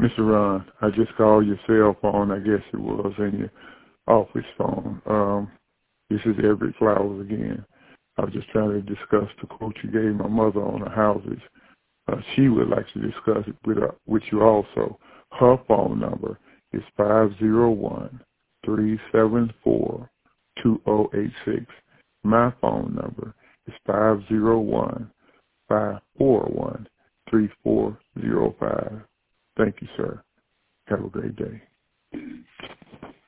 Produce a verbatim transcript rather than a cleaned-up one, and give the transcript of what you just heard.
Mister Ron, I just called your cell phone. I guess it was in your office phone. Um, this is Everett Flowers again. I was just trying to discuss the quote you gave my mother on the houses. Uh, she would like to discuss it with, uh, with you also. Her phone number is five zero one, three seven four, two zero eight six. My phone number is five zero one, five four one, three four zero five. Thank you, sir. Have a great day.